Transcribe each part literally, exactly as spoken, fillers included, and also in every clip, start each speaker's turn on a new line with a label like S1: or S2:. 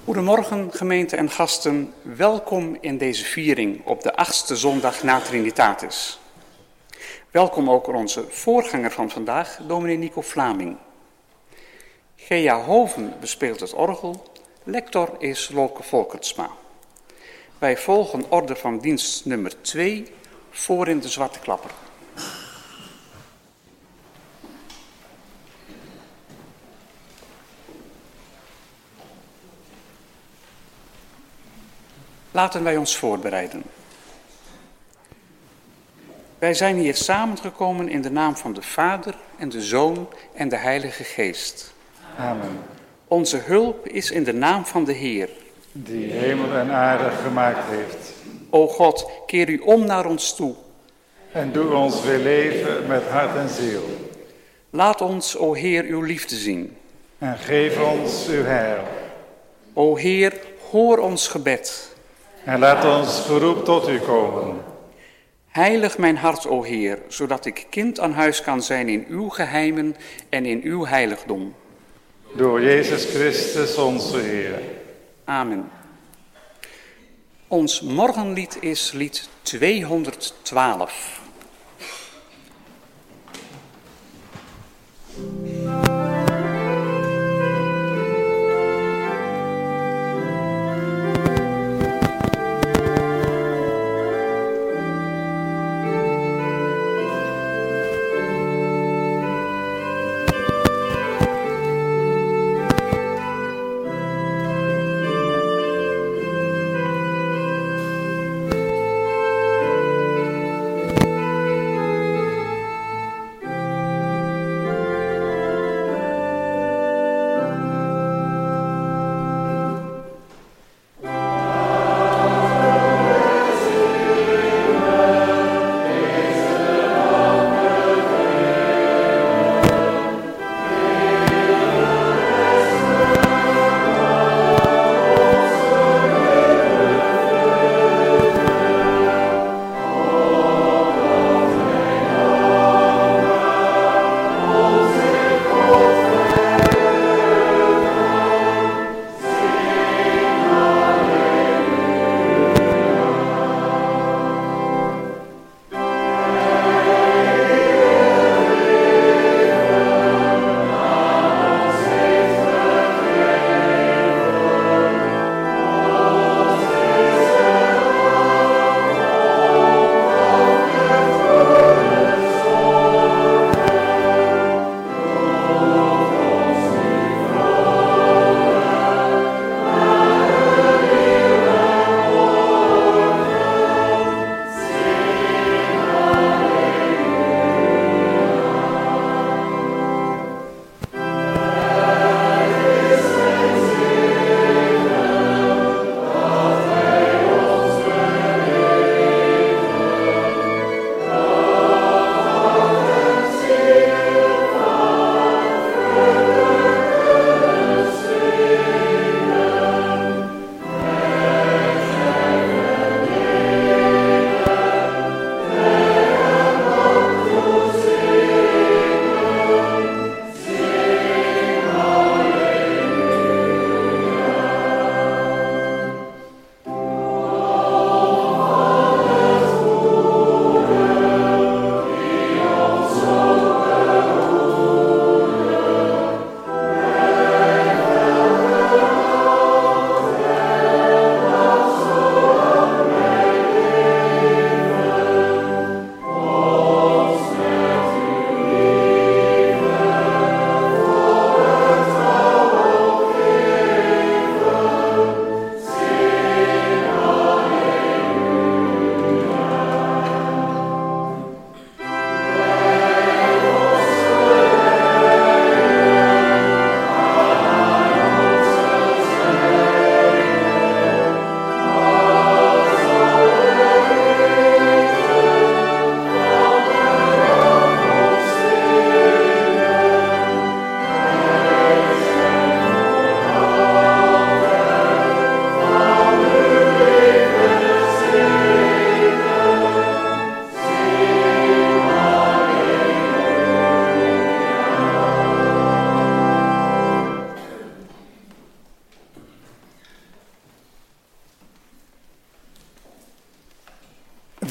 S1: Goedemorgen gemeente en gasten, welkom in deze viering op de achtste zondag na Trinitatis. Welkom ook onze voorganger van vandaag, dominee Nico Vlaming. Gea Hoven bespeelt het orgel, lector is Lolke Volkertsma. Wij volgen orde van dienst nummer twee, voor in de zwarte klapper. Laten wij ons voorbereiden. Wij zijn hier samengekomen in de naam van de Vader en de Zoon en de Heilige Geest.
S2: Amen.
S1: Onze hulp is in de naam van de Heer,
S2: die hemel en aarde gemaakt heeft.
S1: O God, keer u om naar ons toe.
S2: En doe ons weer leven met hart en ziel.
S1: Laat ons, o Heer, uw liefde zien.
S2: En geef ons uw heil.
S1: O Heer, hoor ons gebed.
S2: En laat ons geroep tot u komen.
S1: Heilig mijn hart, o Heer, zodat ik kind aan huis kan zijn in uw geheimen en in uw heiligdom.
S2: Door Jezus Christus onze Heer.
S1: Amen. Ons morgenlied is lied tweehonderdtwaalf.
S3: Thank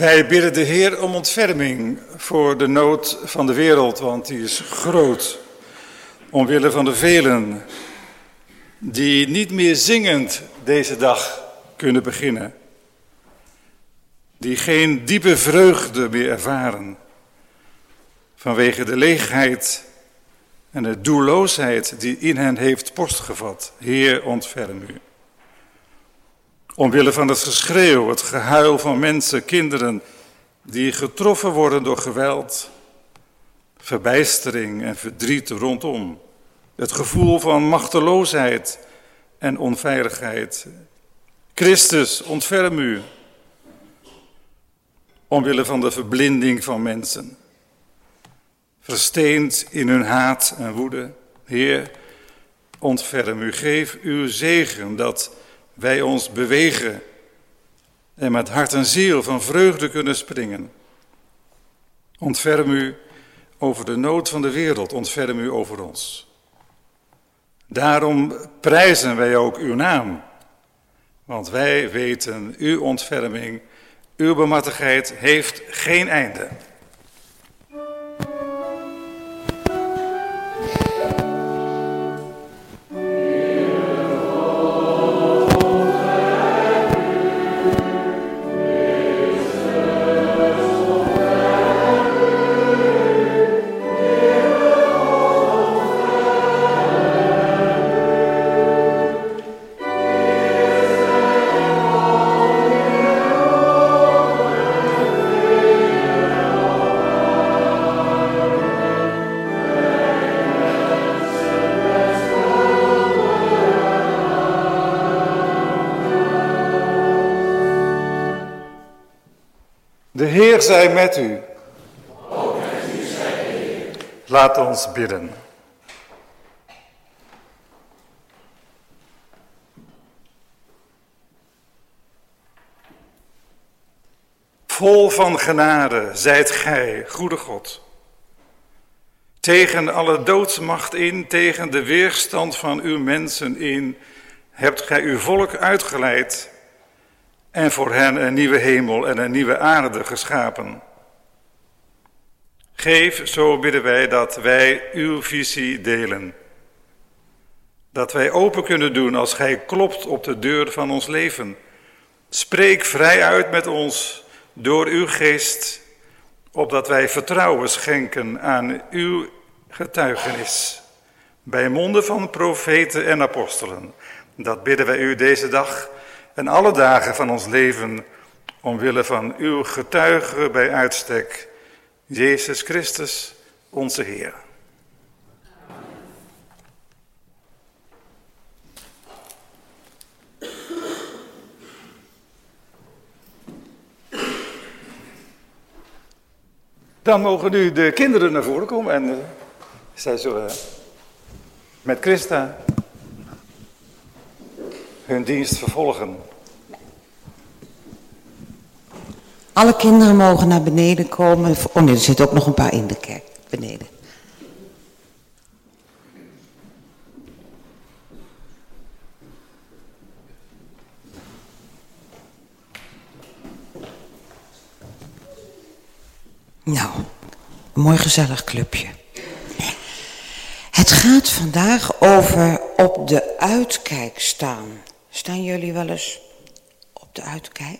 S2: Wij bidden de Heer om ontferming voor de nood van de wereld, want die is groot. Omwille van de velen die niet meer zingend deze dag kunnen beginnen. Die geen diepe vreugde meer ervaren. Vanwege de leegheid en de doelloosheid die in hen heeft postgevat. Heer, ontferm u. Omwille van het geschreeuw, het gehuil van mensen, kinderen die getroffen worden door geweld, verbijstering en verdriet rondom. Het gevoel van machteloosheid en onveiligheid. Christus, ontferm u. Omwille van de verblinding van mensen. Versteend in hun haat en woede. Heer, ontferm u. Geef uw zegen dat wij ons bewegen en met hart en ziel van vreugde kunnen springen. Ontferm u over de nood van de wereld, ontferm u over ons. Daarom prijzen wij ook uw naam, want wij weten, uw ontferming, uw barmhartigheid heeft geen einde. De Heer zij met u.
S3: Ook met u zij de Heer.
S2: Laat ons bidden. Vol van genade zijt gij, goede God. Tegen alle doodsmacht in, tegen de weerstand van uw mensen in, hebt gij uw volk uitgeleid en voor hen een nieuwe hemel en een nieuwe aarde geschapen. Geef, zo bidden wij, dat wij uw visie delen. Dat wij open kunnen doen als gij klopt op de deur van ons leven. Spreek vrij uit met ons door uw geest, opdat wij vertrouwen schenken aan uw getuigenis. Bij monden van profeten en apostelen. Dat bidden wij u deze dag en alle dagen van ons leven, omwille van uw getuige bij uitstek, Jezus Christus, onze Heer. Dan mogen nu de kinderen naar voren komen en uh, zij zullen met Christa hun dienst vervolgen.
S4: Alle kinderen mogen naar beneden komen. Oh nee, er zitten ook nog een paar in de kerk beneden. Nou, een mooi gezellig clubje. Het gaat vandaag over op de uitkijk staan. Staan jullie wel eens op de uitkijk?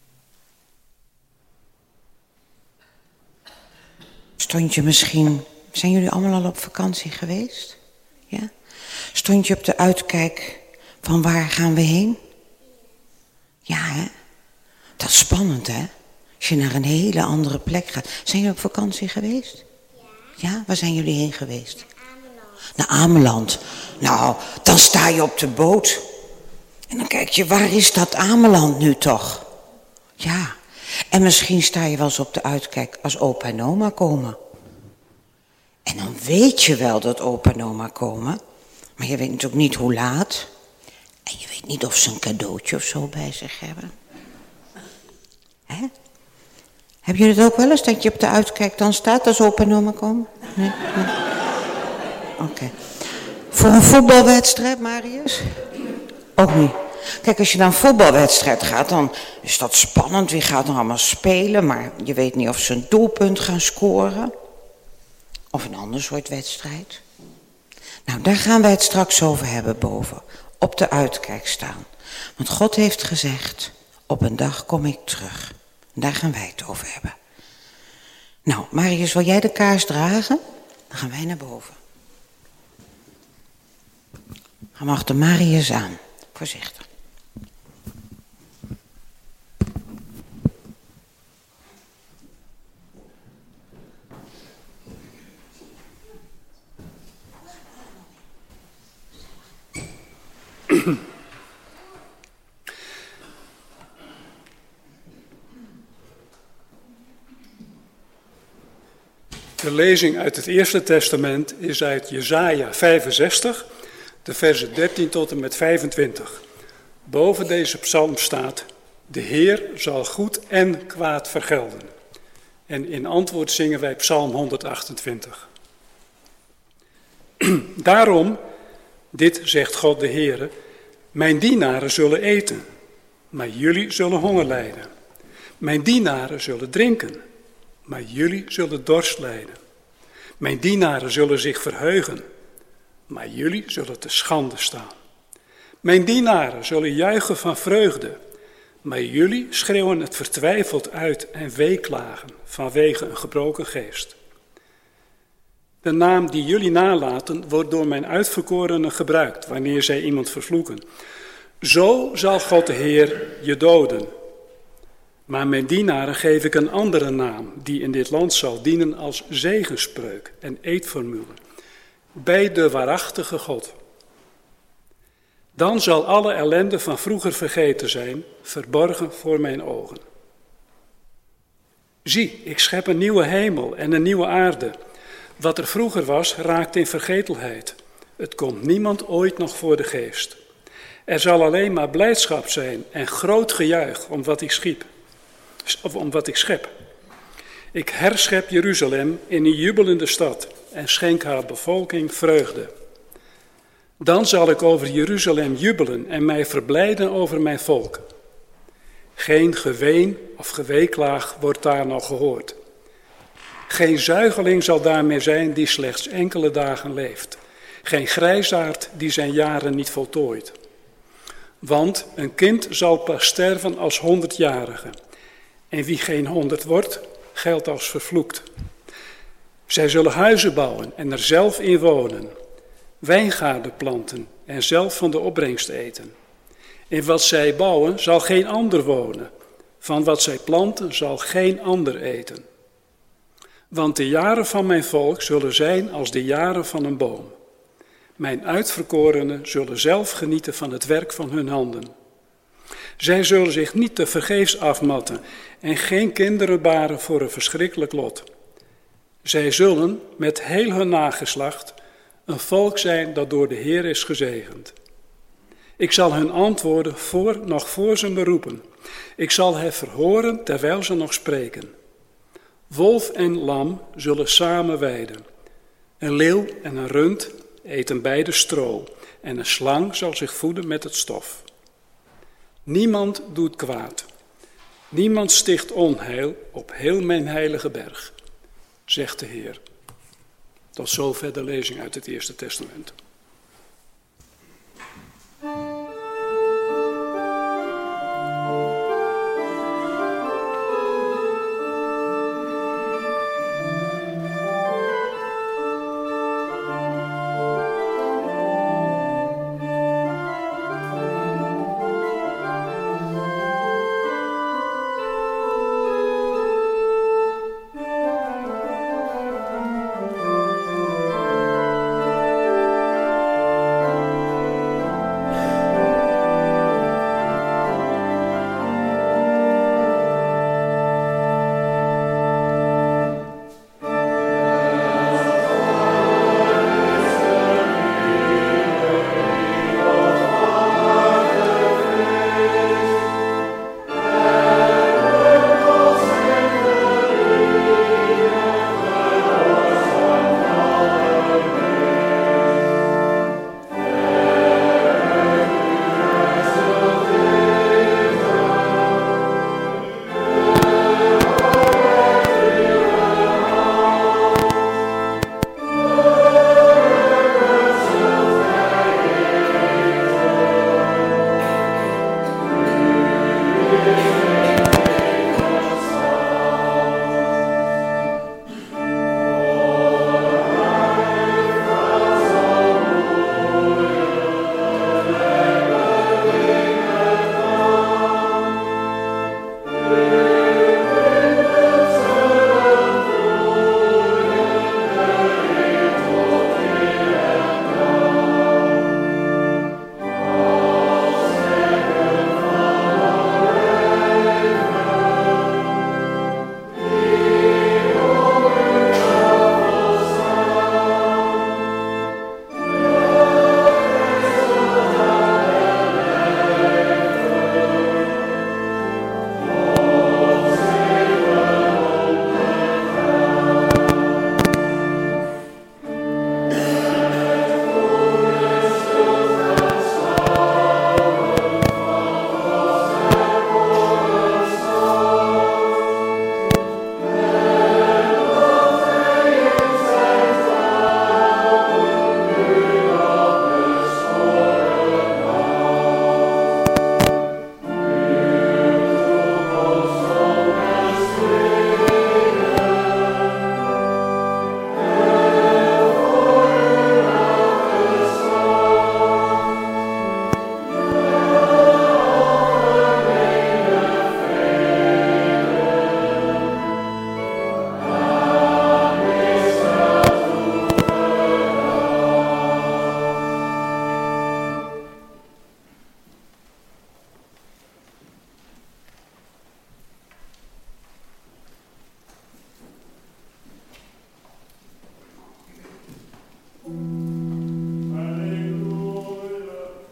S4: Stond je misschien, zijn jullie allemaal al op vakantie geweest? Ja? Stond je op de uitkijk van waar gaan we heen? Ja, hè? Dat is spannend, hè? Als je naar een hele andere plek gaat. Zijn jullie op vakantie geweest? Ja. Ja? Waar zijn jullie heen geweest? Naar Ameland. Nou, dan sta je op de boot. En dan kijk je, waar is dat Ameland nu toch? Ja. En misschien sta je wel eens op de uitkijk als opa en oma komen. En dan weet je wel dat opa en oma komen. Maar je weet natuurlijk niet hoe laat. En je weet niet of ze een cadeautje of zo bij zich hebben. Hè? Heb je het ook wel eens dat je op de uitkijk dan staat als opa en oma komen? Nee? Nee. Oké. Okay. Voor een voetbalwedstrijd, Marius? Ook niet. Kijk, als je naar een voetbalwedstrijd gaat, dan is dat spannend. Wie gaat er allemaal spelen? Maar je weet niet of ze een doelpunt gaan scoren. Of een ander soort wedstrijd. Nou, daar gaan wij het straks over hebben boven. Op de uitkijk staan. Want God heeft gezegd, op een dag kom ik terug. Daar gaan wij het over hebben. Nou, Marius, wil jij de kaars dragen? Dan gaan wij naar boven. Ga mag de Marius aan. Voorzichtig.
S5: De lezing uit het Eerste Testament is uit Jesaja vijfenzestig, de versen dertien tot en met vijfentwintig. Boven deze psalm staat: de Heer zal goed en kwaad vergelden. En in antwoord zingen wij psalm honderdachtentwintig. Daarom, dit zegt God de Heere, mijn dienaren zullen eten, maar jullie zullen honger lijden. Mijn dienaren zullen drinken, maar jullie zullen dorst lijden. Mijn dienaren zullen zich verheugen, maar jullie zullen te schande staan. Mijn dienaren zullen juichen van vreugde, maar jullie schreeuwen het vertwijfeld uit en weeklagen vanwege een gebroken geest. De naam die jullie nalaten wordt door mijn uitverkorenen gebruikt wanneer zij iemand vervloeken. Zo zal God de Heer je doden. Maar mijn dienaren geef ik een andere naam, die in dit land zal dienen als zegenspreuk en eedformule, bij de waarachtige God. Dan zal alle ellende van vroeger vergeten zijn, verborgen voor mijn ogen. Zie, ik schep een nieuwe hemel en een nieuwe aarde. Wat er vroeger was, raakt in vergetelheid. Het komt niemand ooit nog voor de geest. Er zal alleen maar blijdschap zijn en groot gejuich om wat ik schiep. Of om wat ik schep. Ik herschep Jeruzalem in een jubelende stad en schenk haar bevolking vreugde. Dan zal ik over Jeruzalem jubelen en mij verblijden over mijn volk. Geen geween of geweeklaag wordt daar nog gehoord. Geen zuigeling zal daar meer zijn die slechts enkele dagen leeft. Geen grijsaard die zijn jaren niet voltooit. Want een kind zal pas sterven als honderdjarige. En wie geen honderd wordt, geldt als vervloekt. Zij zullen huizen bouwen en er zelf in wonen. Wijngaarden planten en zelf van de opbrengst eten. In wat zij bouwen zal geen ander wonen. Van wat zij planten zal geen ander eten. Want de jaren van mijn volk zullen zijn als de jaren van een boom. Mijn uitverkorenen zullen zelf genieten van het werk van hun handen. Zij zullen zich niet te vergeefs afmatten en geen kinderen baren voor een verschrikkelijk lot. Zij zullen met heel hun nageslacht een volk zijn dat door de Heer is gezegend. Ik zal hun antwoorden voor, nog voor ze me roepen. Ik zal hen verhoren terwijl ze nog spreken. Wolf en lam zullen samen weiden. Een leeuw en een rund eten beide stro en een slang zal zich voeden met het stof. Niemand doet kwaad. Niemand sticht onheil op heel mijn heilige berg, zegt de Heer. Tot zover de lezing uit het Eerste Testament.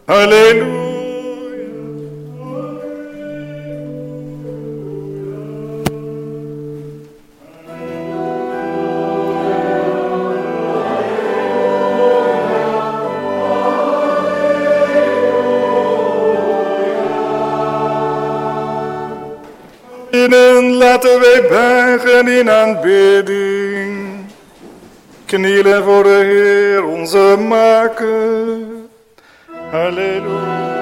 S2: Halleluja. Laten wij buigen in aanbidding, knielen voor de Heer onze Maker. Halleluja.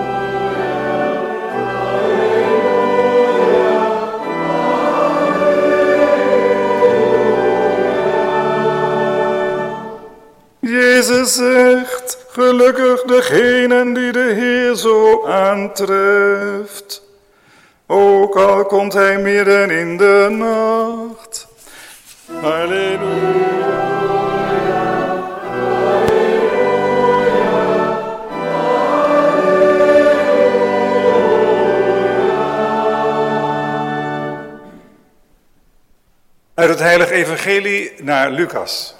S2: Jezus zegt, gelukkig degenen die de Heer zo aantreft. Ook al komt hij midden in de nacht. Halleluja. Uit het Heilige Evangelie naar Lucas.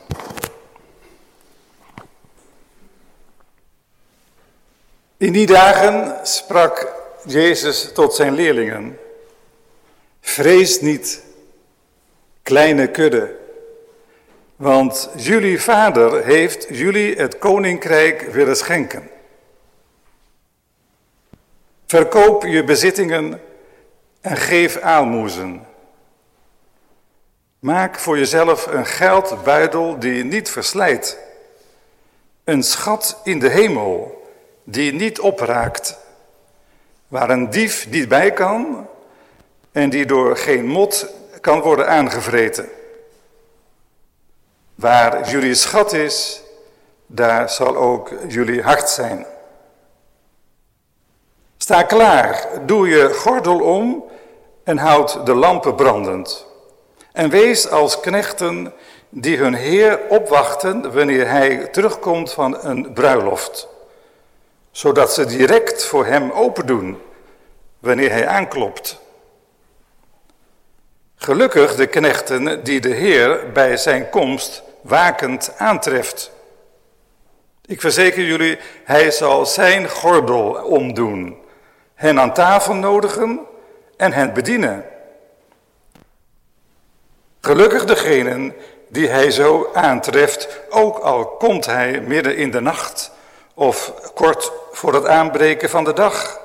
S2: In die dagen sprak Jezus tot zijn leerlingen: vrees niet, kleine kudde, want jullie vader heeft jullie het koninkrijk willen schenken. Verkoop je bezittingen en geef aalmoezen. Maak voor jezelf een geldbuidel die niet verslijt, een schat in de hemel die niet opraakt, waar een dief niet bij kan en die door geen mot kan worden aangevreten. Waar jullie schat is, daar zal ook jullie hart zijn. Sta klaar, doe je gordel om en houd de lampen brandend. En wees als knechten die hun Heer opwachten wanneer hij terugkomt van een bruiloft, zodat ze direct voor hem open doen wanneer hij aanklopt. Gelukkig de knechten die de Heer bij zijn komst wakend aantreft. Ik verzeker jullie, hij zal zijn gordel omdoen, hen aan tafel nodigen en hen bedienen. Gelukkig degenen die hij zo aantreft, ook al komt hij midden in de nacht of kort voor het aanbreken van de dag.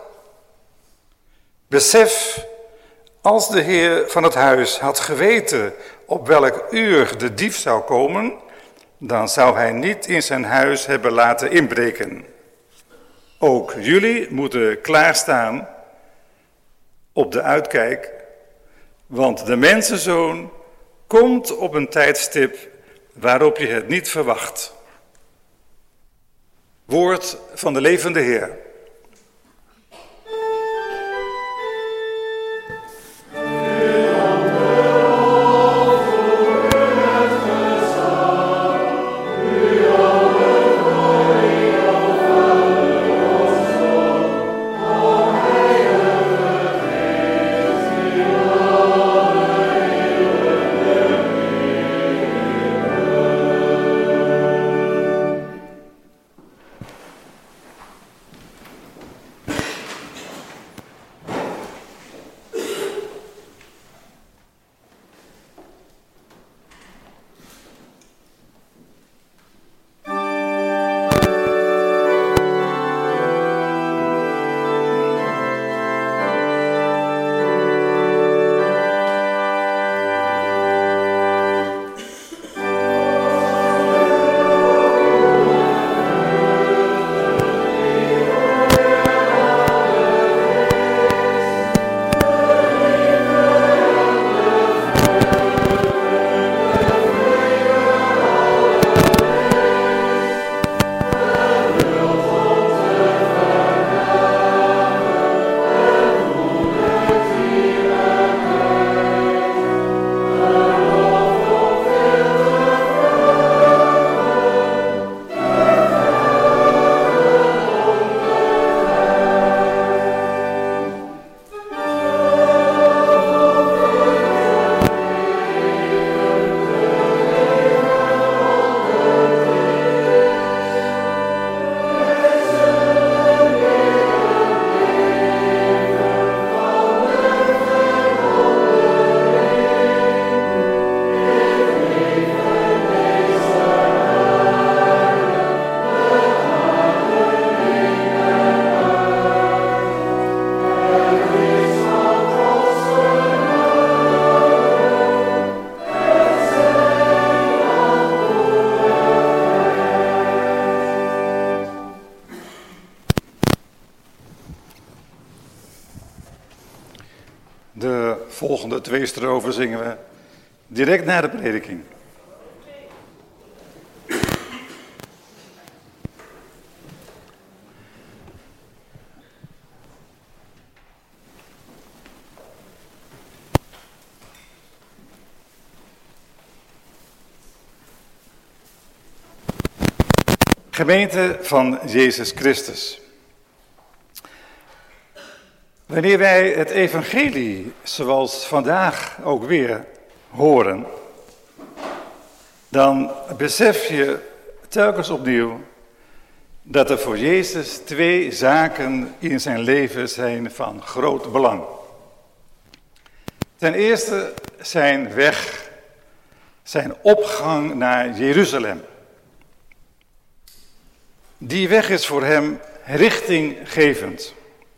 S2: Besef, als de Heer van het huis had geweten op welk uur de dief zou komen, dan zou hij niet in zijn huis hebben laten inbreken. Ook jullie moeten klaarstaan op de uitkijk, want de mensenzoon komt op een tijdstip waarop je het niet verwacht. Woord van de levende Heer. volgende twee strofen zingen we direct na de prediking. Gemeente van Jezus Christus. Wanneer wij het evangelie, zoals vandaag ook weer, horen, dan besef je telkens opnieuw dat er voor Jezus twee zaken in zijn leven zijn van groot belang. Ten eerste zijn weg, zijn opgang naar Jeruzalem. Die weg is voor hem richtinggevend.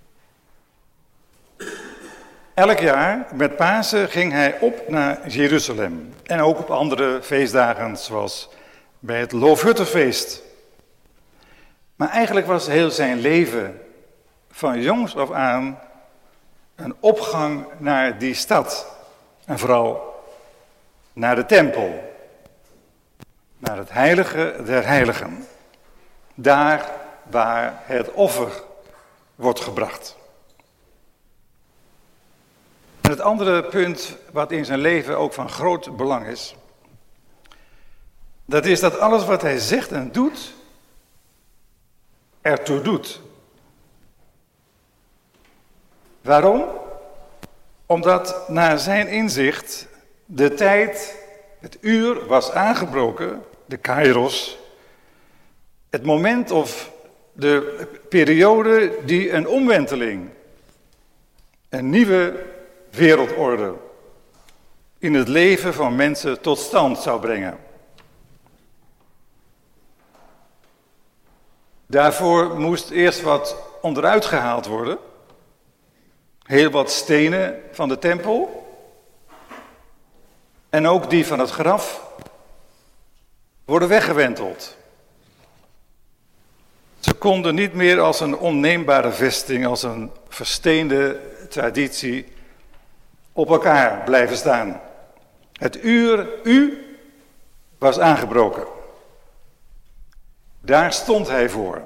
S2: Elk jaar met Pasen ging hij op naar Jeruzalem. En ook op andere feestdagen, zoals bij het Loofhuttenfeest. Maar eigenlijk was heel zijn leven van jongs af aan een opgang naar die stad. En vooral naar de tempel. Naar het heilige der heiligen. Daar waar het offer wordt gebracht. En het andere punt wat in zijn leven ook van groot belang is, dat is dat alles wat hij zegt en doet, ertoe doet. Waarom? Omdat naar zijn inzicht de tijd, het uur was aangebroken, de kairos, het moment of de periode die een omwenteling, een nieuwe wereldorde in het leven van mensen tot stand zou brengen. Daarvoor moest eerst wat onderuit gehaald worden. Heel wat stenen van de tempel. En ook die van het graf worden weggewenteld. Ze konden niet meer als een onneembare vesting, als een versteende traditie op elkaar blijven staan. Het uur U was aangebroken. Daar stond hij voor.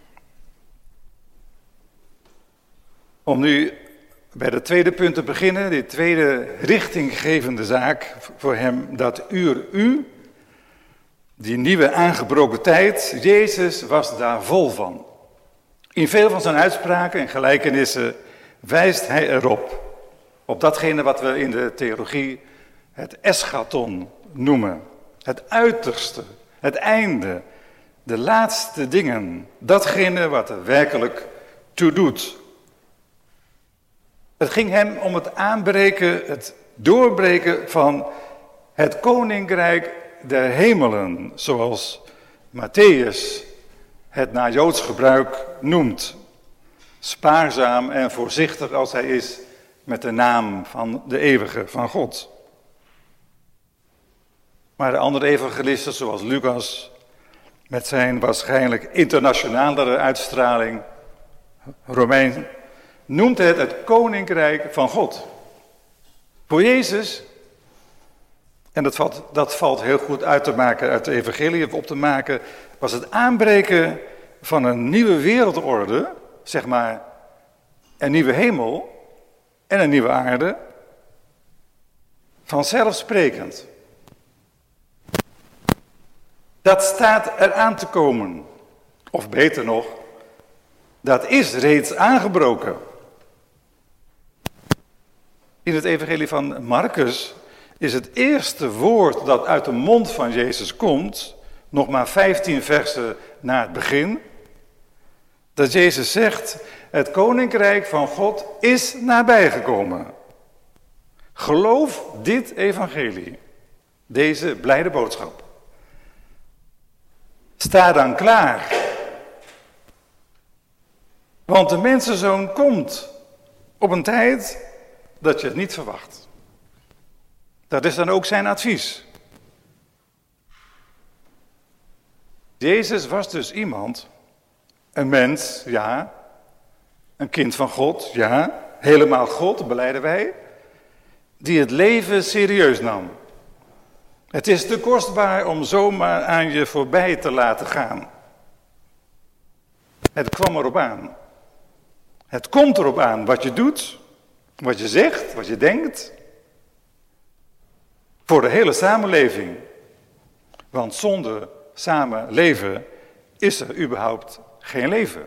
S2: Om nu bij het tweede punt te beginnen, die tweede richtinggevende zaak voor hem, dat uur U, die nieuwe aangebroken tijd, Jezus was daar vol van. In veel van zijn uitspraken en gelijkenissen wijst hij erop. Op datgene wat we in de theologie het eschaton noemen. Het uiterste, het einde, de laatste dingen. Datgene wat er werkelijk toe doet. Het ging hem om het aanbreken, het doorbreken van het koninkrijk der hemelen. Zoals Matthäus het naar Joods gebruik noemt. Spaarzaam en voorzichtig als hij is met de naam van de eeuwige, van God. Maar de andere evangelisten, zoals Lucas, met zijn waarschijnlijk internationalere uitstraling, Romein, noemt het het koninkrijk van God. Voor Jezus, en dat valt, dat valt heel goed uit te maken, uit de evangelie op te maken, was het aanbreken van een nieuwe wereldorde, zeg maar een nieuwe hemel en een nieuwe aarde, vanzelfsprekend. Dat staat eraan te komen. Of beter nog, dat is reeds aangebroken. In het evangelie van Marcus is het eerste woord dat uit de mond van Jezus komt, nog maar vijftien versen na het begin, dat Jezus zegt, het koninkrijk van God is nabijgekomen. Geloof dit evangelie, deze blijde boodschap. Sta dan klaar. Want de mensenzoon komt op een tijd dat je het niet verwacht. Dat is dan ook zijn advies. Jezus was dus iemand, een mens, ja, een kind van God, ja, helemaal God, belijden wij, die het leven serieus nam. Het is te kostbaar om zomaar aan je voorbij te laten gaan. Het kwam erop aan. Het komt erop aan wat je doet, wat je zegt, wat je denkt. Voor de hele samenleving. Want zonder samenleven is er überhaupt geen leven.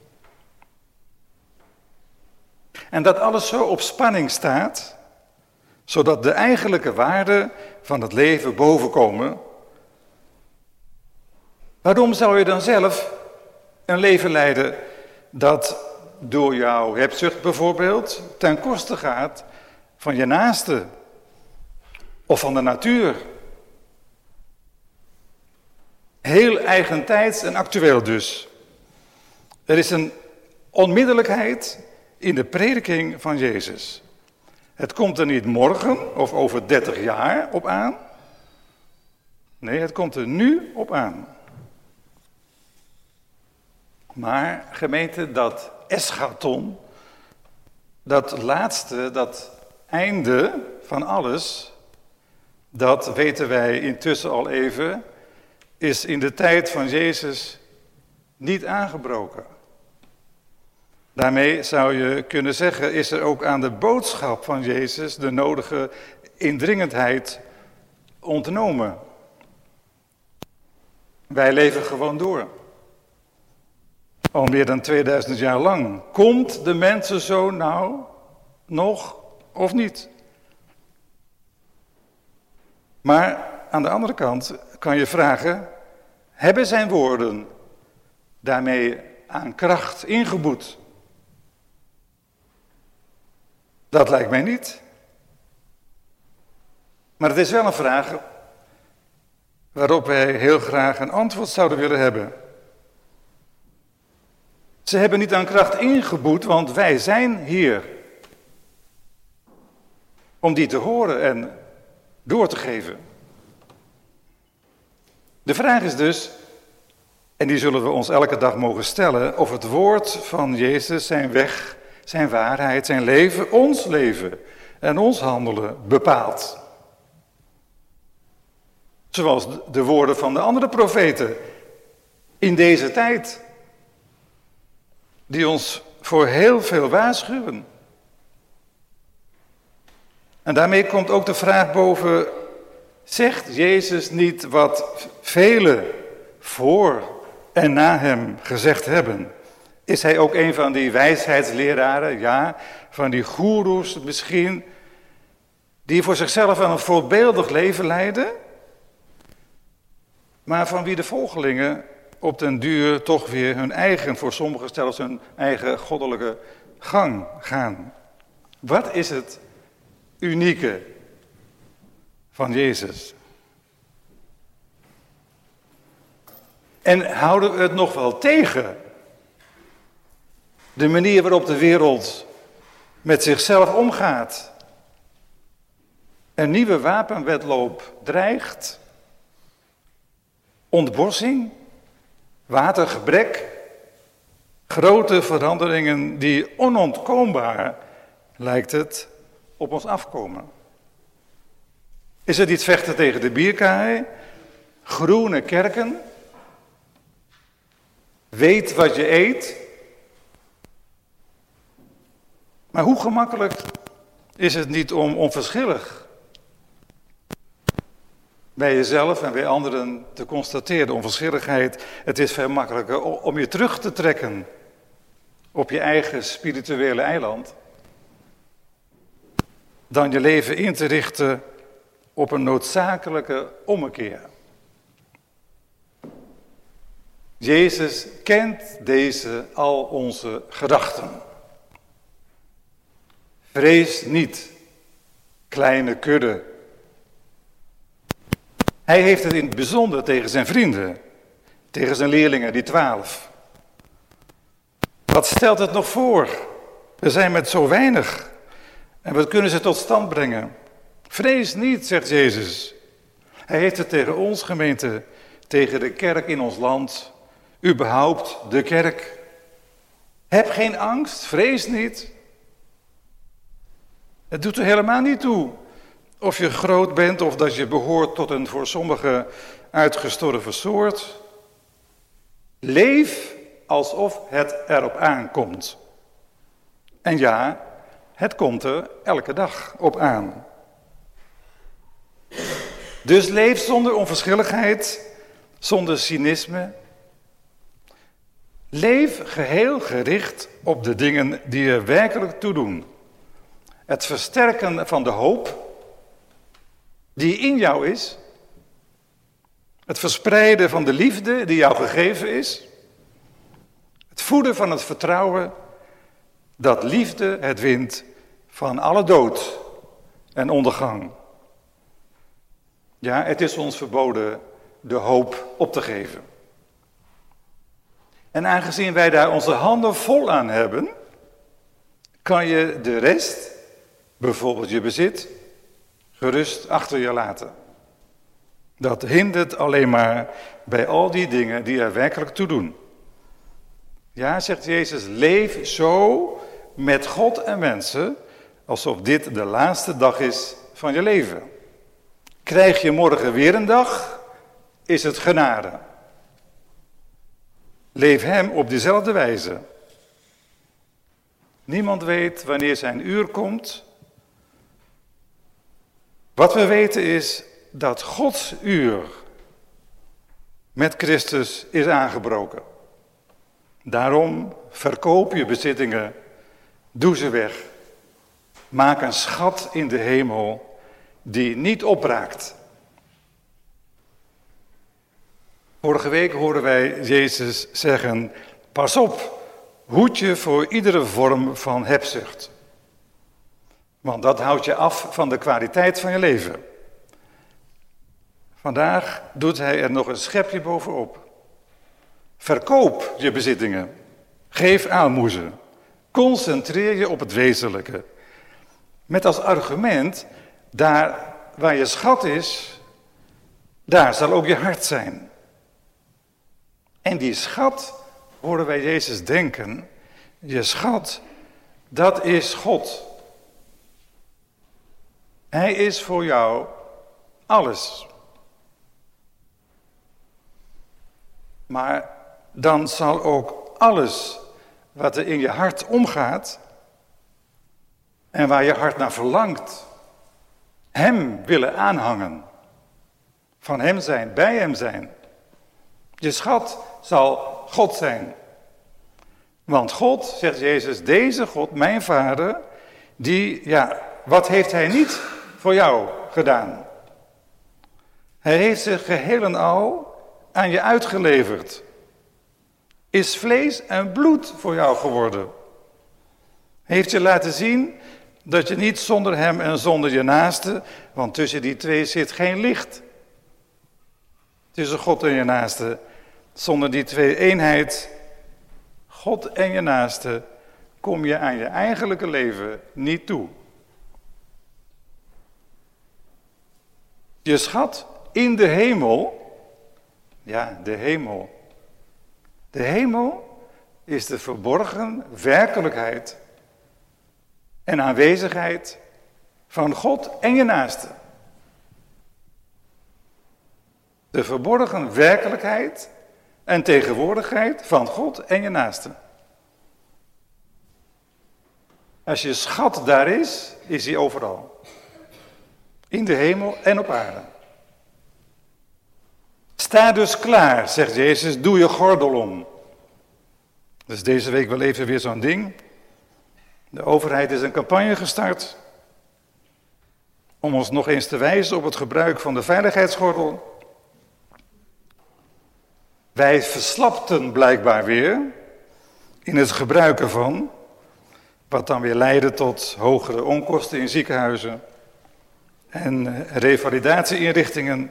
S2: En dat alles zo op spanning staat, zodat de eigenlijke waarden van het leven bovenkomen. Waarom zou je dan zelf een leven leiden dat door jouw hebzucht bijvoorbeeld ten koste gaat van je naaste of van de natuur? Heel eigentijds en actueel dus. Er is een onmiddellijkheid in de prediking van Jezus. Het komt er niet morgen of over dertig jaar op aan. Nee, het komt er nu op aan. Maar gemeente, dat eschaton, dat laatste, dat einde van alles, dat weten wij intussen al even, is in de tijd van Jezus niet aangebroken. Daarmee zou je kunnen zeggen, is er ook aan de boodschap van Jezus de nodige indringendheid ontnomen. Wij leven gewoon door. Al meer dan tweeduizend jaar lang. Komt de mensenzoon nou nog of niet? Maar aan de andere kant kan je vragen, hebben zijn woorden daarmee aan kracht ingeboet? Dat lijkt mij niet. Maar het is wel een vraag waarop wij heel graag een antwoord zouden willen hebben. Ze hebben niet aan kracht ingeboet, want wij zijn hier om die te horen en door te geven. De vraag is dus, en die zullen we ons elke dag mogen stellen, of het woord van Jezus, zijn weg, zijn waarheid, zijn leven, ons leven en ons handelen bepaalt. Zoals de woorden van de andere profeten in deze tijd, die ons voor heel veel waarschuwen. En daarmee komt ook de vraag boven, zegt Jezus niet wat velen voor en na hem gezegd hebben? Is hij ook een van die wijsheidsleraren, ja, van die goeroes misschien, die voor zichzelf een voorbeeldig leven leiden, maar van wie de volgelingen op den duur toch weer hun eigen, voor sommigen zelfs hun eigen goddelijke gang gaan? Wat is het unieke van Jezus? En houden we het nog wel tegen? De manier waarop de wereld met zichzelf omgaat. Een nieuwe wapenwedloop dreigt. Ontbossing, watergebrek, grote veranderingen die onontkoombaar, lijkt het, op ons afkomen. Is het niet vechten tegen de bierkaai, groene kerken, weet wat je eet? Maar hoe gemakkelijk is het niet om onverschillig bij jezelf en bij anderen te constateren, de onverschilligheid. Het is veel makkelijker om je terug te trekken op je eigen spirituele eiland, dan je leven in te richten op een noodzakelijke ommekeer. Jezus kent deze al onze gedachten. Vrees niet, kleine kudde. Hij heeft het in het bijzonder tegen zijn vrienden, tegen zijn leerlingen, die twaalf. Wat stelt het nog voor? We zijn met zo weinig en wat kunnen ze tot stand brengen? Vrees niet, zegt Jezus. Hij heeft het tegen ons, gemeente, tegen de kerk in ons land, überhaupt de kerk. Heb geen angst, vrees niet. Het doet er helemaal niet toe of je groot bent of dat je behoort tot een voor sommigen uitgestorven soort. Leef alsof het erop aankomt. En ja, het komt er elke dag op aan. Dus leef zonder onverschilligheid, zonder cynisme. Leef geheel gericht op de dingen die er werkelijk toe doen. Het versterken van de hoop die in jou is. Het verspreiden van de liefde die jou gegeven is. Het voeden van het vertrouwen dat liefde het wint van alle dood en ondergang. Ja, het is ons verboden de hoop op te geven. En aangezien wij daar onze handen vol aan hebben, kan je de rest, bijvoorbeeld je bezit, gerust achter je laten. Dat hindert alleen maar bij al die dingen die er werkelijk toe doen. Ja, zegt Jezus, leef zo met God en mensen, alsof dit de laatste dag is van je leven. Krijg je morgen weer een dag, is het genade. Leef hem op dezelfde wijze. Niemand weet wanneer zijn uur komt. Wat we weten is dat Gods uur met Christus is aangebroken. Daarom verkoop je bezittingen, doe ze weg. Maak een schat in de hemel die niet opraakt. Vorige week hoorden wij Jezus zeggen, pas op, hoed je voor iedere vorm van hebzucht. Want dat houdt je af van de kwaliteit van je leven. Vandaag doet hij er nog een schepje bovenop. Verkoop je bezittingen. Geef aalmoezen. Concentreer je op het wezenlijke. Met als argument, daar waar je schat is, daar zal ook je hart zijn. En die schat, horen wij Jezus denken, je schat, dat is God. Hij is voor jou alles. Maar dan zal ook alles wat er in je hart omgaat en waar je hart naar verlangt, hem willen aanhangen. Van hem zijn, bij hem zijn. Je schat zal God zijn. Want God, zegt Jezus, deze God, mijn vader, die, ja, wat heeft hij niet voor jou gedaan? Hij heeft zich geheel en al aan je uitgeleverd. Is vlees en bloed voor jou geworden. Heeft je laten zien dat je niet zonder hem en zonder je naaste, want tussen die twee zit geen licht. Tussen God en je naaste. Zonder die twee eenheid, God en je naaste, kom je aan je eigenlijke leven niet toe. Je schat in de hemel, ja, de hemel. De hemel is de verborgen werkelijkheid en aanwezigheid van God en je naaste. De verborgen werkelijkheid en tegenwoordigheid van God en je naaste. Als je schat daar is, is hij overal. In de hemel en op aarde. Sta dus klaar, zegt Jezus, doe je gordel om. Dus deze week wel even weer zo'n ding. De overheid is een campagne gestart om ons nog eens te wijzen op het gebruik van de veiligheidsgordel. Wij verslapten blijkbaar weer in het gebruiken van, wat dan weer leidde tot hogere onkosten in ziekenhuizen en revalidatieinrichtingen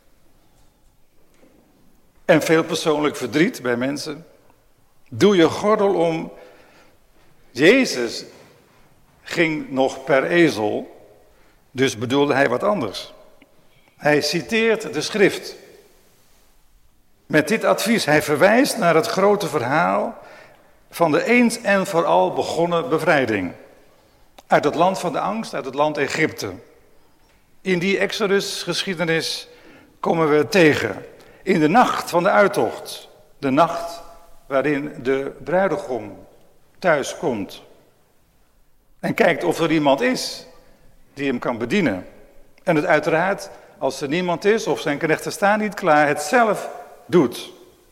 S2: en veel persoonlijk verdriet bij mensen. Doe je gordel om. Jezus ging nog per ezel, dus bedoelde hij wat anders. Hij citeert de schrift. Met dit advies, hij verwijst naar het grote verhaal van de eens en vooral begonnen bevrijding. Uit het land van de angst, uit het land Egypte. in die Exodus-geschiedenis komen we tegen. In de nacht van de uittocht. De nacht waarin de bruidegom thuis komt. En kijkt of er iemand is die hem kan bedienen. En het uiteraard, als er niemand is of zijn knechten staan niet klaar, het zelf doet.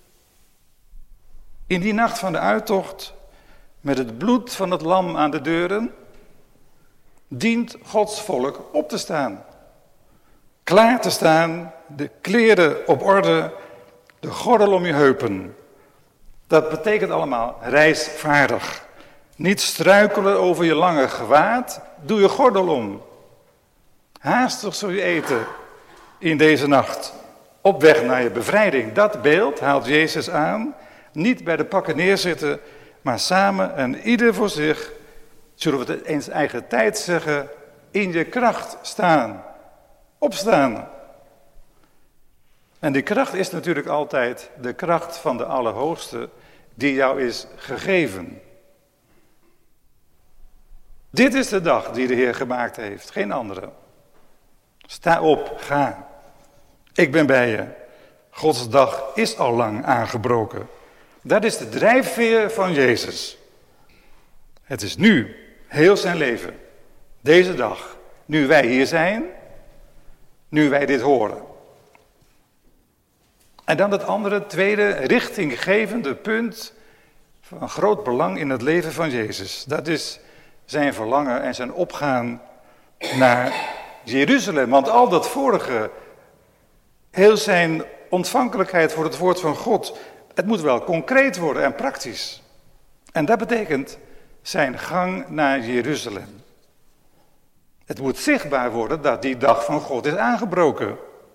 S2: In die nacht van de uittocht, met het bloed van het lam aan de deuren, dient Gods volk op te staan. Klaar te staan, de kleren op orde, de gordel om je heupen. Dat betekent allemaal reisvaardig. Niet struikelen over je lange gewaad, doe je gordel om. Haastig zul je eten in deze nacht, op weg naar je bevrijding. Dat beeld haalt Jezus aan, niet bij de pakken neerzitten, maar samen en ieder voor zich, zullen we het in zijn eigen tijd zeggen, in je kracht staan, opstaan. En die kracht is natuurlijk altijd de kracht van de Allerhoogste die jou is gegeven. Dit is de dag die de Heer gemaakt heeft, geen andere. Sta op, ga. Ik ben bij je. Gods dag is al lang aangebroken. Dat is de drijfveer van Jezus. Het is nu, heel zijn leven, deze dag, nu wij hier zijn, nu wij dit horen. En dan het andere, tweede, richtinggevende punt van groot belang in het leven van Jezus. Dat is zijn verlangen en zijn opgaan naar Jeruzalem. Want al dat vorige, heel zijn ontvankelijkheid voor het woord van God, het moet wel concreet worden en praktisch. En dat betekent zijn gang naar Jeruzalem. Het moet zichtbaar worden dat die dag van God is aangebroken.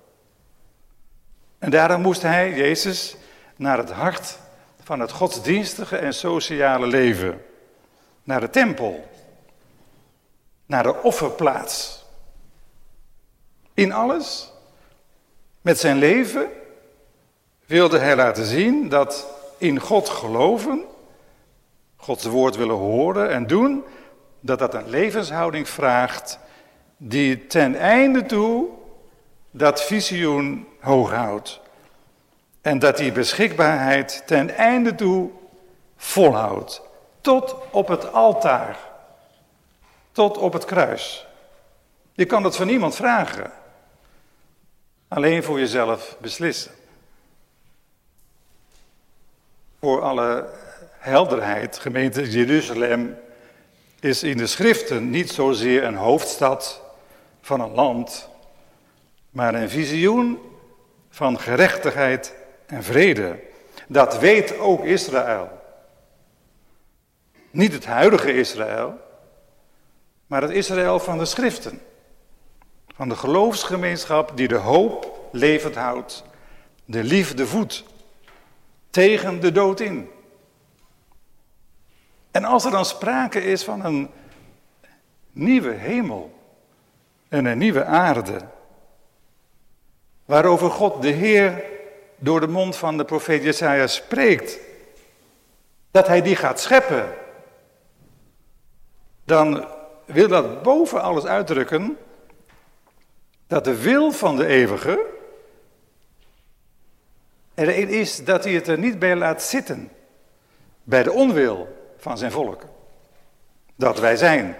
S2: En daarom moest hij, Jezus, naar het hart van het godsdienstige en sociale leven. Naar de tempel. Naar de offerplaats. In alles, met zijn leven, wilde hij laten zien dat in God geloven, Gods woord willen horen en doen, dat dat een levenshouding vraagt die ten einde toe dat visioen hoog houdt. En dat die beschikbaarheid ten einde toe volhoudt. Tot op het altaar. Tot op het kruis. Je kan dat van niemand vragen. Alleen voor jezelf beslissen. Voor alle helderheid, gemeente Jeruzalem is in de schriften niet zozeer een hoofdstad van een land, maar een visioen van gerechtigheid en vrede. Dat weet ook Israël. Niet het huidige Israël, maar het Israël van de schriften. Van de geloofsgemeenschap die de hoop levend houdt, de liefde voedt, tegen de dood in. En als er dan sprake is van een nieuwe hemel en een nieuwe aarde, waarover God de Heer door de mond van de profeet Jesaja spreekt, dat hij die gaat scheppen, dan wil dat boven alles uitdrukken dat de wil van de eeuwige erin is dat hij het er niet bij laat zitten, bij de onwil van zijn volk. Dat wij zijn.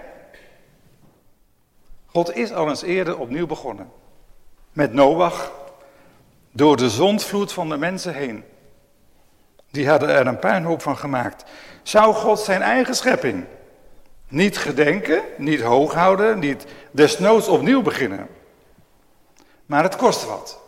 S2: God is al eens eerder opnieuw begonnen. Met Noach, door de zondvloed van de mensen heen. Die hadden er een puinhoop van gemaakt. Zou God zijn eigen schepping niet gedenken, niet hoog houden, niet desnoods opnieuw beginnen? Maar het kost wat.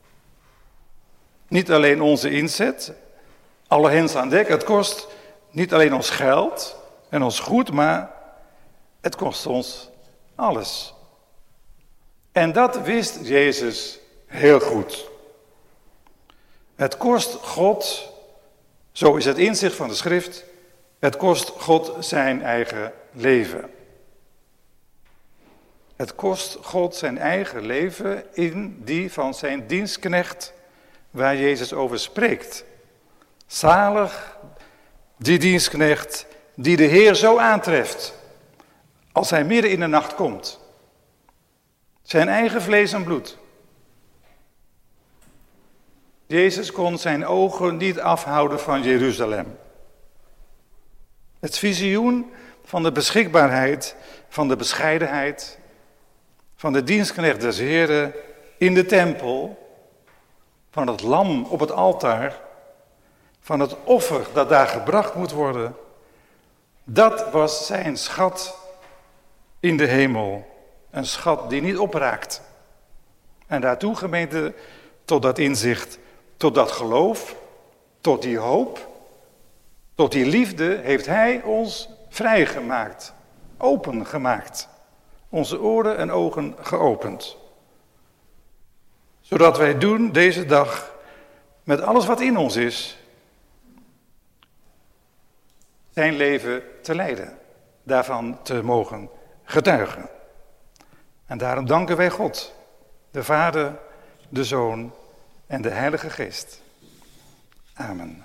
S2: Niet alleen onze inzet, alle hens aan dek, het kost niet alleen ons geld en ons goed, maar het kost ons alles. En dat wist Jezus heel goed. Het kost God, zo is het inzicht van de schrift, het kost God zijn eigen leven. Het kost God zijn eigen leven in die van zijn dienstknecht waar Jezus over spreekt. Zalig die dienstknecht die de Heer zo aantreft als hij midden in de nacht komt. Zijn eigen vlees en bloed. Jezus kon zijn ogen niet afhouden van Jeruzalem. Het visioen van de beschikbaarheid, van de bescheidenheid, van de dienstknecht des Heren in de tempel, van het lam op het altaar, van het offer dat daar gebracht moet worden, dat was zijn schat in de hemel. Een schat die niet opraakt. En daartoe, gemeente, tot dat inzicht, tot dat geloof, tot die hoop, tot die liefde heeft hij ons vrijgemaakt, opengemaakt. Onze oren en ogen geopend. Zodat wij doen deze dag met alles wat in ons is, zijn leven te leiden, daarvan te mogen getuigen. En daarom danken wij God, de Vader, de Zoon en de Heilige Geest. Amen.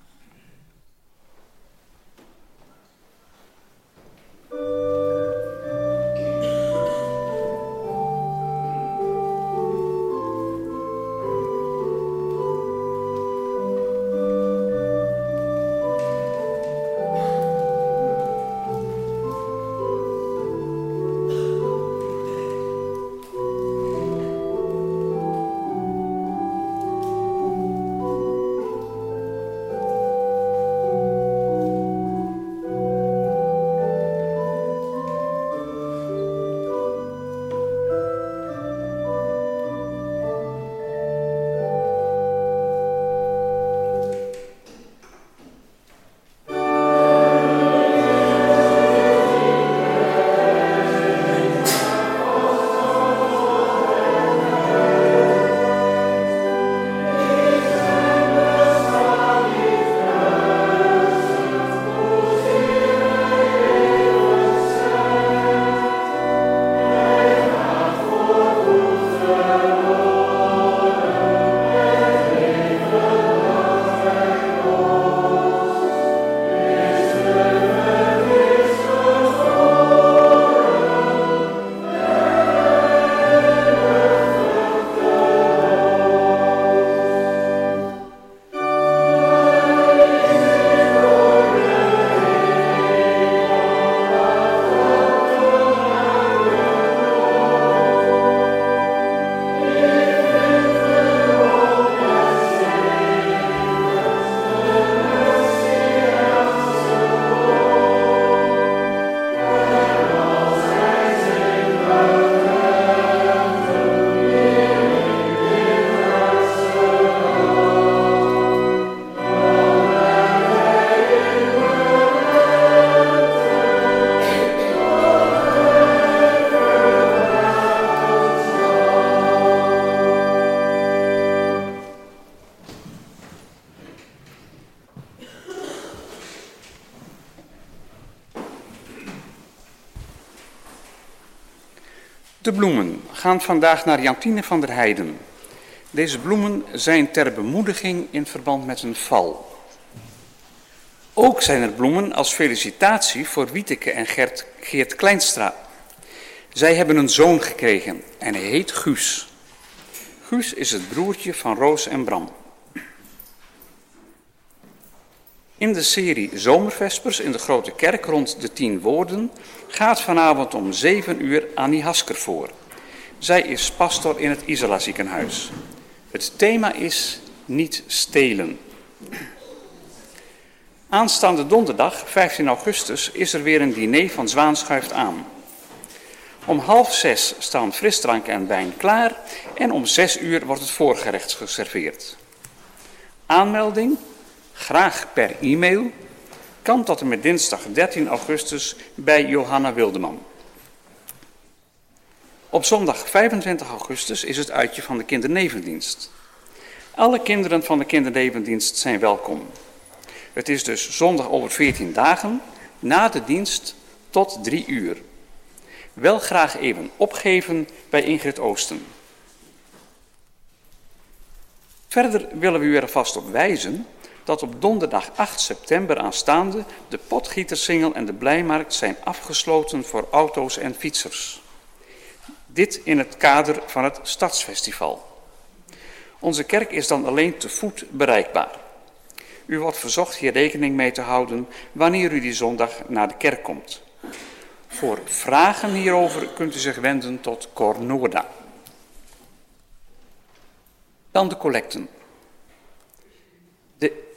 S1: De bloemen gaan vandaag naar Jantine van der Heijden. Deze bloemen zijn ter bemoediging in verband met een val. Ook zijn er bloemen als felicitatie voor Wieteke en Gert, Geert Kleinstra. Zij hebben een zoon gekregen en hij heet Guus. Guus is het broertje van Roos en Bram. In de serie Zomervespers in de Grote Kerk rond de tien woorden gaat vanavond om zeven uur Annie Hasker voor. Zij is pastor in het Isola ziekenhuis. Het thema is niet stelen. Aanstaande donderdag, vijftien augustus, is er weer een diner van Zwaan schuift aan. Om half zes staan frisdrank en wijn klaar en om zes uur wordt het voorgerecht geserveerd. Aanmelding, graag per e-mail, kan tot en met dinsdag dertien augustus bij Johanna Wildeman. Op zondag vijfentwintig augustus is het uitje van de kindernevendienst. Alle kinderen van de kindernevendienst zijn welkom. Het is dus zondag over veertien dagen, na de dienst tot drie uur. Wel graag even opgeven bij Ingrid Oosten. Verder willen we u er vast op wijzen dat op donderdag acht september aanstaande de Potgietersingel en de Blijmarkt zijn afgesloten voor auto's en fietsers. Dit in het kader van het Stadsfestival. Onze kerk is dan alleen te voet bereikbaar. U wordt verzocht hier rekening mee te houden wanneer u die zondag naar de kerk komt. Voor vragen hierover kunt u zich wenden tot Cor Noorda. Dan de collecten. De,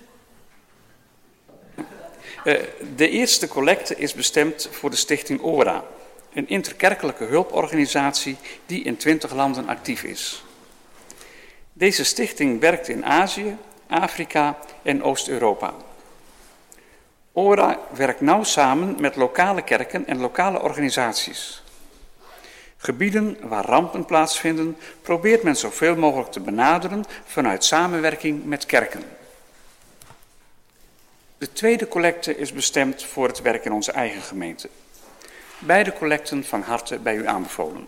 S1: uh, de eerste collecte is bestemd voor de stichting ORA, een interkerkelijke hulporganisatie die in twintig landen actief is. Deze stichting werkt in Azië, Afrika en Oost-Europa. ORA werkt nauw samen met lokale kerken en lokale organisaties. Gebieden waar rampen plaatsvinden, probeert men zoveel mogelijk te benaderen vanuit samenwerking met kerken. De tweede collecte is bestemd voor het werk in onze eigen gemeente. Beide collecten van harte bij u aanbevolen.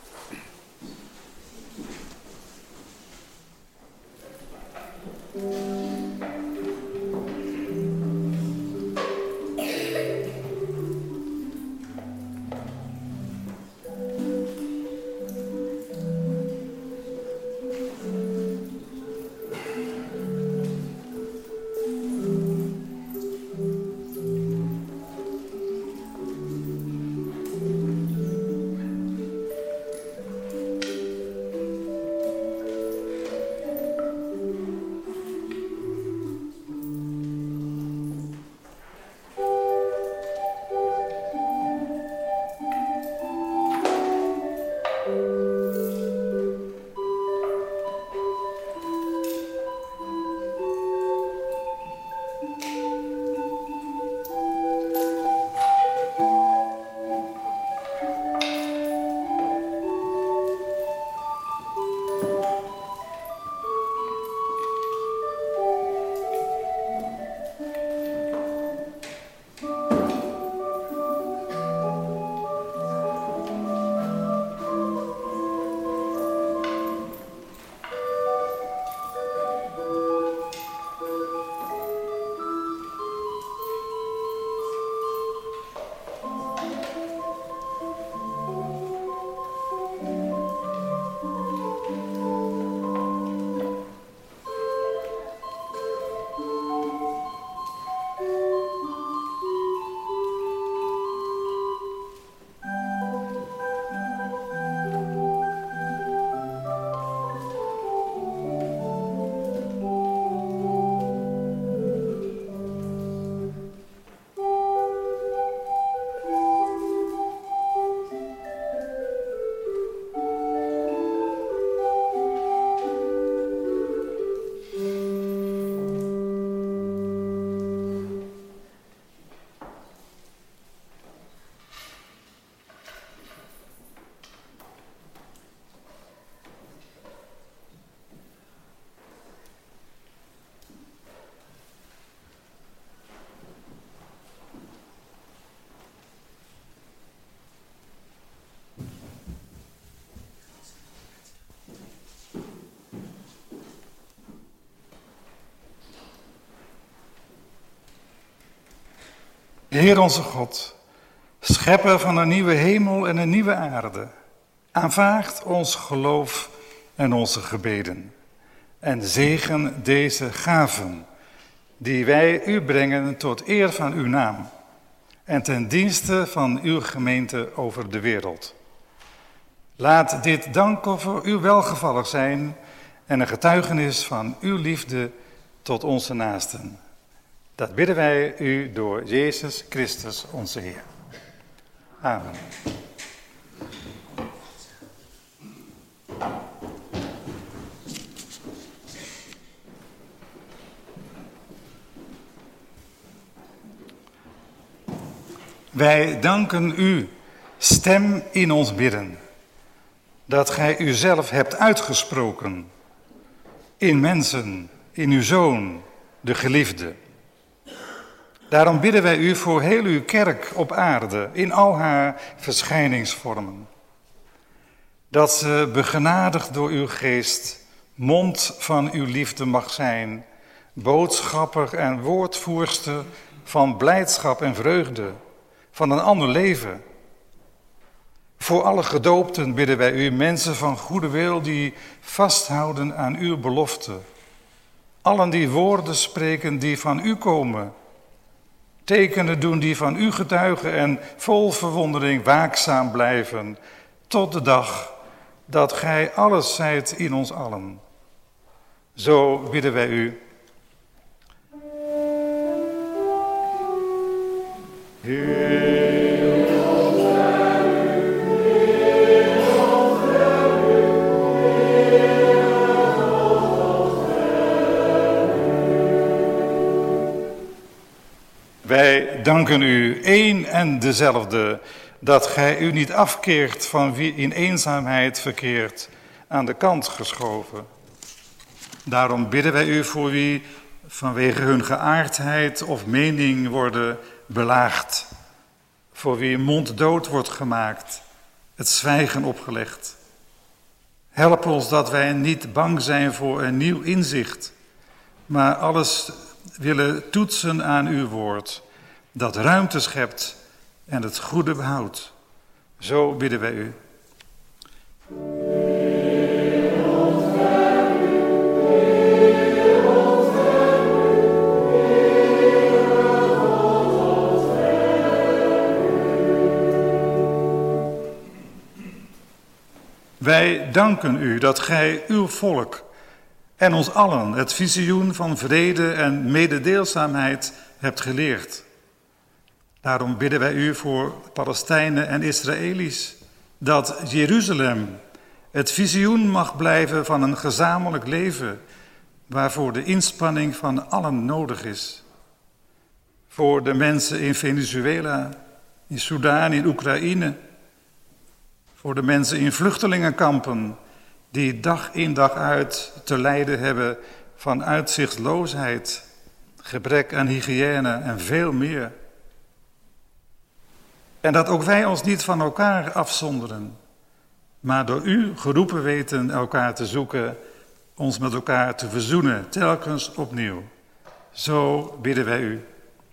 S2: Heer onze God, schepper van een nieuwe hemel en een nieuwe aarde, aanvaard ons geloof en onze gebeden en zegen deze gaven die wij u brengen tot eer van uw naam en ten dienste van uw gemeente over de wereld. Laat dit dankoffer uw welgevallig zijn en een getuigenis van uw liefde tot onze naasten. Dat bidden wij u door Jezus Christus onze Heer. Amen. Wij danken u, stem in ons bidden, dat gij uzelf hebt uitgesproken, in mensen, in uw Zoon, de Geliefde. Daarom bidden wij u voor heel uw kerk op aarde, in al haar verschijningsvormen. Dat ze begenadigd door uw geest, mond van uw liefde mag zijn, boodschapper en woordvoerster van blijdschap en vreugde, van een ander leven. Voor alle gedoopten bidden wij u, mensen van goede wil die vasthouden aan uw belofte. Allen die woorden spreken die van u komen. Tekenen doen die van u getuigen en vol verwondering waakzaam blijven. Tot de dag dat gij alles zijt in ons allen. Zo bidden wij u. Heer. Wij danken u, één en dezelfde, dat gij u niet afkeert van wie in eenzaamheid verkeert, aan de kant geschoven. Daarom bidden wij u voor wie vanwege hun geaardheid of mening worden belaagd, voor wie monddood wordt gemaakt, het zwijgen opgelegd. Help ons dat wij niet bang zijn voor een nieuw inzicht, maar alles willen toetsen aan uw woord, dat ruimte schept en het goede behoudt. Zo bidden wij u. Wij danken u dat gij uw volk en ons allen het visioen van vrede en mededeelzaamheid hebt geleerd. Daarom bidden wij u voor Palestijnen en Israëli's, dat Jeruzalem het visioen mag blijven van een gezamenlijk leven, waarvoor de inspanning van allen nodig is. Voor de mensen in Venezuela, in Soedan, in Oekraïne, voor de mensen in vluchtelingenkampen, die dag in dag uit te lijden hebben van uitzichtloosheid, gebrek aan hygiëne en veel meer. En dat ook wij ons niet van elkaar afzonderen, maar door u geroepen weten elkaar te zoeken, ons met elkaar te verzoenen, telkens opnieuw. Zo bidden wij u.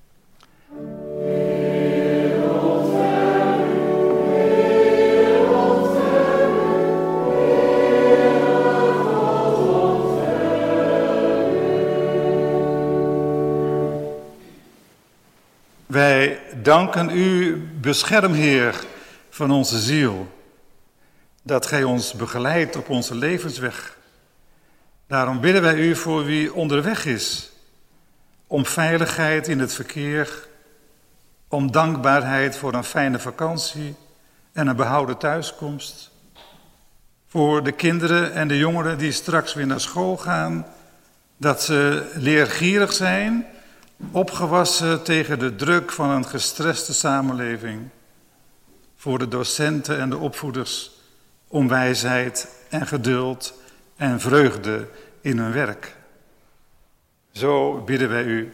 S2: Wij danken u, beschermheer van onze ziel, dat gij ons begeleidt op onze levensweg. Daarom bidden wij u voor wie onderweg is, om veiligheid in het verkeer, om dankbaarheid voor een fijne vakantie en een behouden thuiskomst. Voor de kinderen en de jongeren die straks weer naar school gaan, dat ze leergierig zijn, opgewassen tegen de druk van een gestreste samenleving. Voor de docenten en de opvoeders om wijsheid en geduld en vreugde in hun werk. Zo bidden wij u.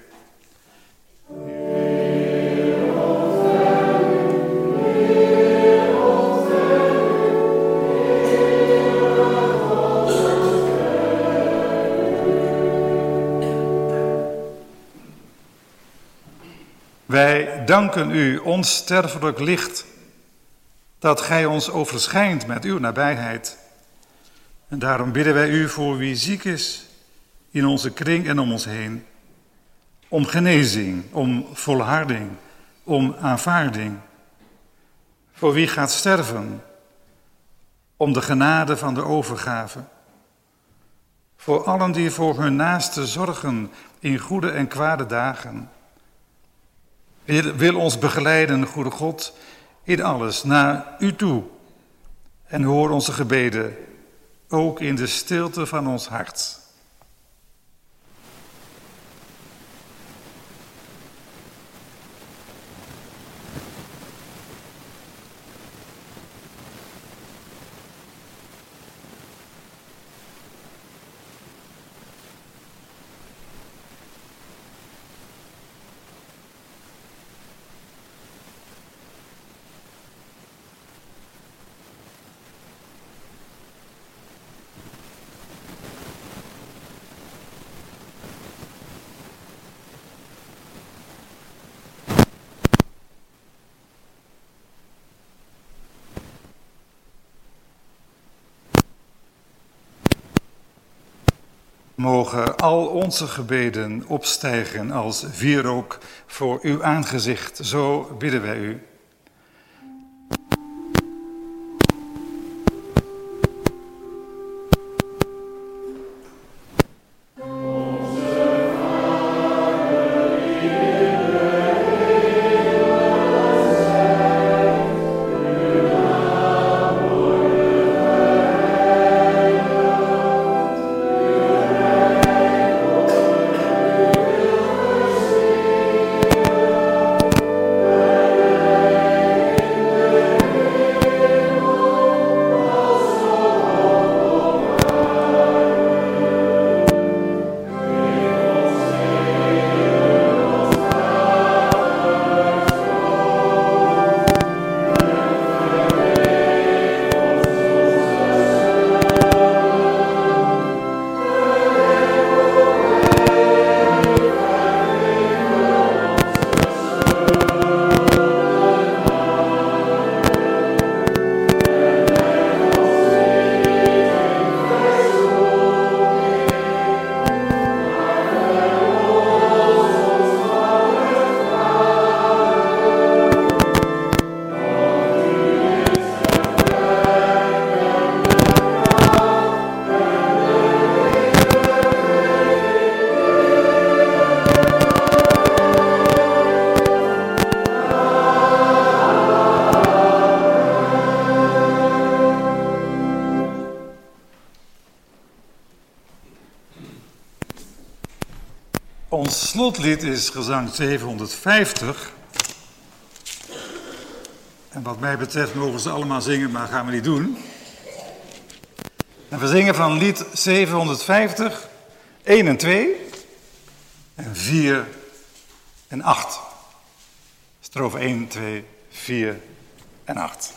S2: Wij danken u, onsterfelijk licht, dat gij ons overschijnt met uw nabijheid. En daarom bidden wij u voor wie ziek is, in onze kring en om ons heen. Om genezing, om volharding, om aanvaarding. Voor wie gaat sterven, om de genade van de overgave. Voor allen die voor hun naaste zorgen in goede en kwade dagen. Wil, wil ons begeleiden, goede God, in alles naar u toe. En hoor onze gebeden, ook in de stilte van ons hart. Mogen al onze gebeden opstijgen als wierook voor uw aangezicht. Zo bidden wij u. Ons slotlied is gezang zevenhonderdvijftig. En wat mij betreft mogen ze allemaal zingen, maar gaan we niet doen. En we zingen van lied zevenhonderdvijftig, één en twee, en vier en acht. Strofe één, twee, vier en acht.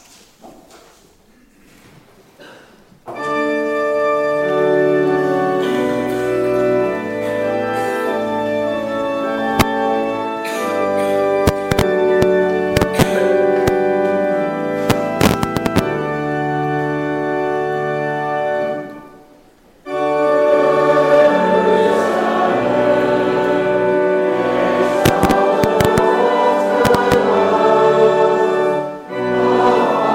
S3: Oh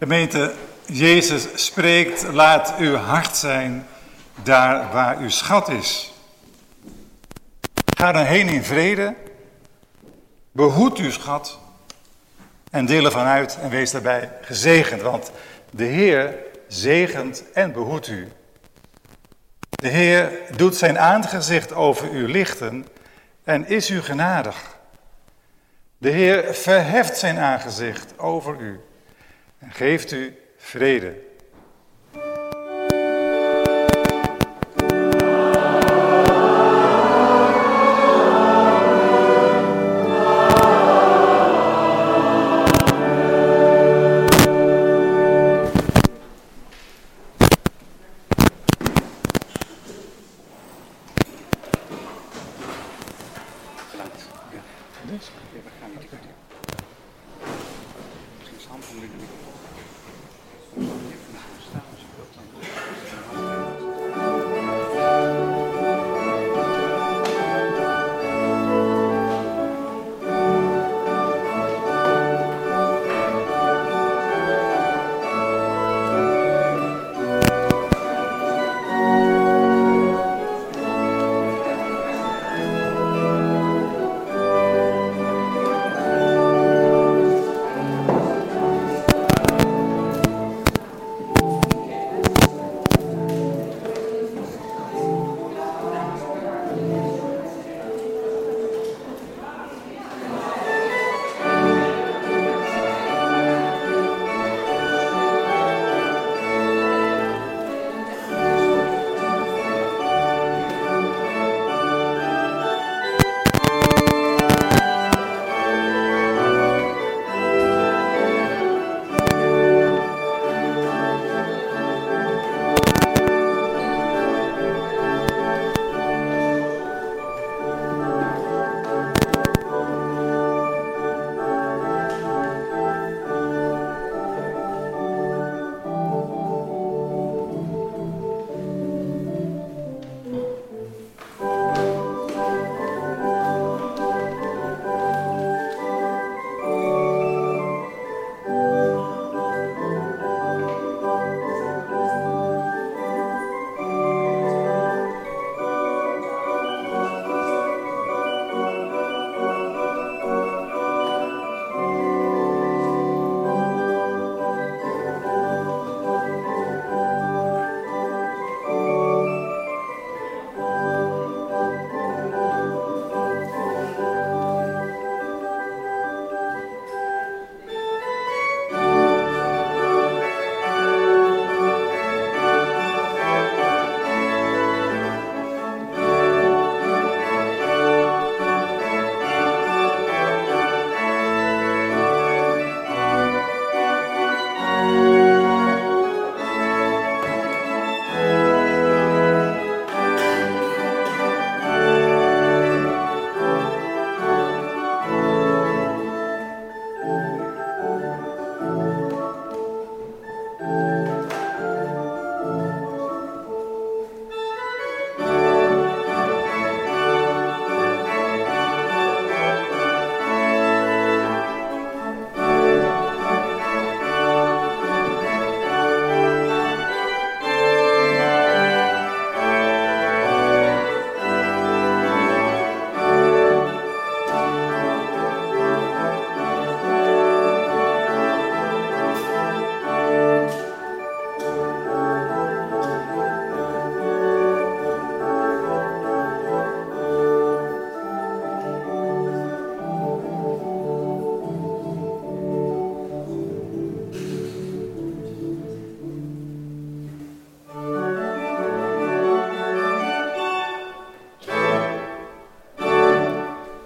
S2: Gemeente, Jezus spreekt, laat uw hart zijn daar waar uw schat is. Ga dan heen in vrede, behoed uw schat en deel ervan uit en wees daarbij gezegend, want de Heer zegent en behoedt u. De Heer doet zijn aangezicht over u lichten en is u genadig. De Heer verheft zijn aangezicht over u en geeft u vrede.
S1: Misschien is het handig om nu de microfoon.